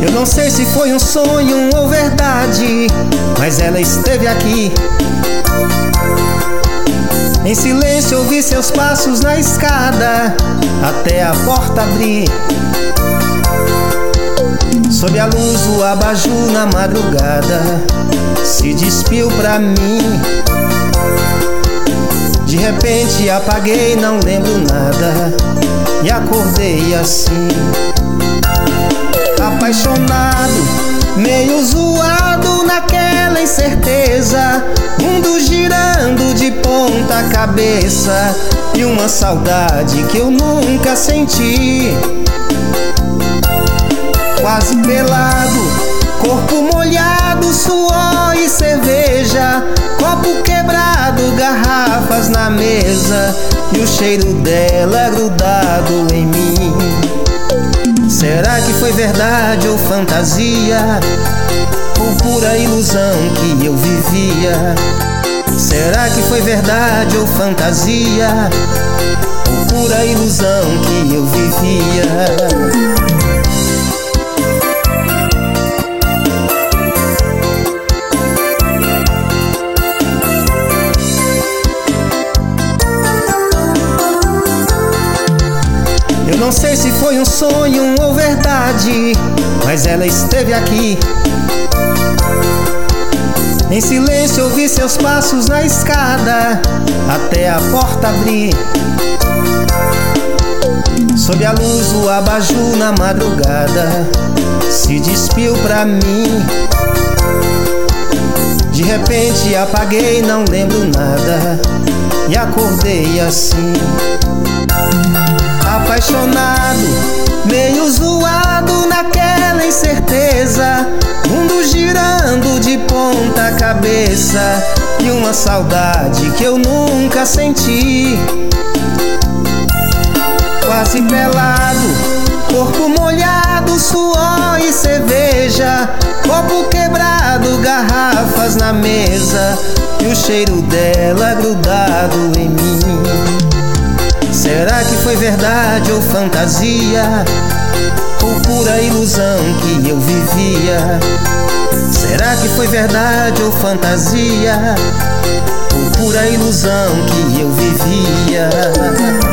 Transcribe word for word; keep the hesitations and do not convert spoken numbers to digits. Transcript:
Eu não sei se foi um sonho ou verdade, mas ela esteve aqui. Em silêncio ouvi seus passos na escada, até a porta abrir. Sob a luz do abajur na madrugada, se despiu pra mim. De repente apaguei, não lembro nada, e acordei assim. Apaixonado, meio zoado naquela incerteza, mundo girando de ponta cabeça, e uma saudade que eu nunca senti. Quase pelado, corpo molhado, suor e cerveja, copo quebrado, garrafas na mesa, e o cheiro dela grudado em mim. Será que foi verdade ou fantasia, ou pura ilusão que eu vivia? Será que foi verdade ou fantasia, ou pura ilusão que eu vivia? Eu não sei se foi um sonho ou verdade, mas ela esteve aqui. Em silêncio ouvi seus passos na escada, até a porta abrir. Sob a luz do abajur na madrugada, se despiu pra mim. De repente apaguei, não lembro nada, e acordei assim. Apaixonado, meio zoado naquela incerteza, mundo girando de ponta cabeça, e uma saudade que eu nunca senti. Quase pelado, corpo molhado, suor e cerveja, copo quebrado, garrafas na mesa, e o cheiro dela grudado em mim. Será que foi verdade ou fantasia, ou pura ilusão que eu vivia? Será que foi verdade ou fantasia, ou pura ilusão que eu vivia?